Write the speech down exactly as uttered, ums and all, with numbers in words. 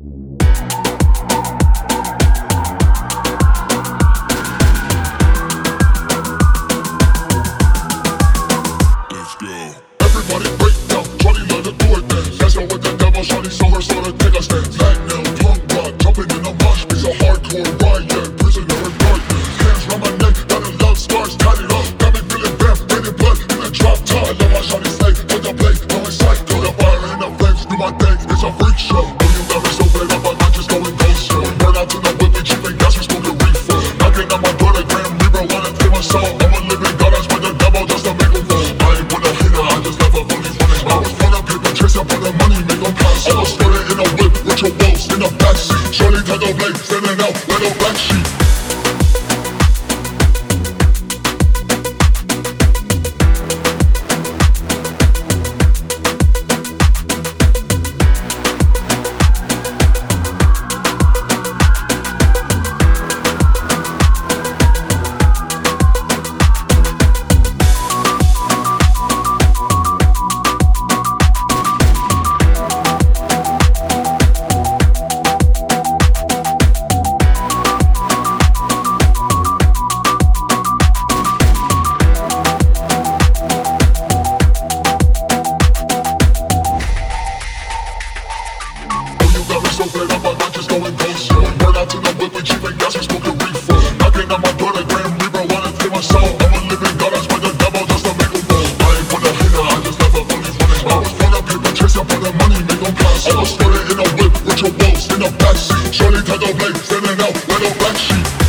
Everybody break down, shawty let her do it dance. Dancing with the devil, shawty saw her sort of take a stance. Magnum, tongue rod, jumping in a mosh. It's a hardcore riot, prisoner in darkness. Hands round my neck, got a love scars tatted up. Got me feeling bad, raining blood in the drop top. I love my shawty slay, with the blade, going psycho. The fire and the flames, do my thing, it's a freak show. Oh, you got me so fed up, my mind just going ghost. Burn out to the whip, we cheap and gas, we smoking reefer. Knocking on my door, the Grand Reaper, wanna take my soul. I'm a living god, I spread the devil just to make him fall. I ain't with a hater, I just left a police running. I was on a paper chase up for the money, make them pass. I was started in a whip with your walls in the backseat. Shorty tied the blade, standing out like a black sheep. So fed up, my mind just going ghost. Burn out to the whip, we cheap and gas, we smoking reefer. Knocking on my door, the Grand Reaper wanna take my soul. I'm a living god, I spread the devil just to make him fall. I ain't with a hater, I just left a police running. I was on a paper chase up for the money, make them pass. I was started in a whip with your walls in the backseat. Shorty tied the blade, standing out like a black sheep.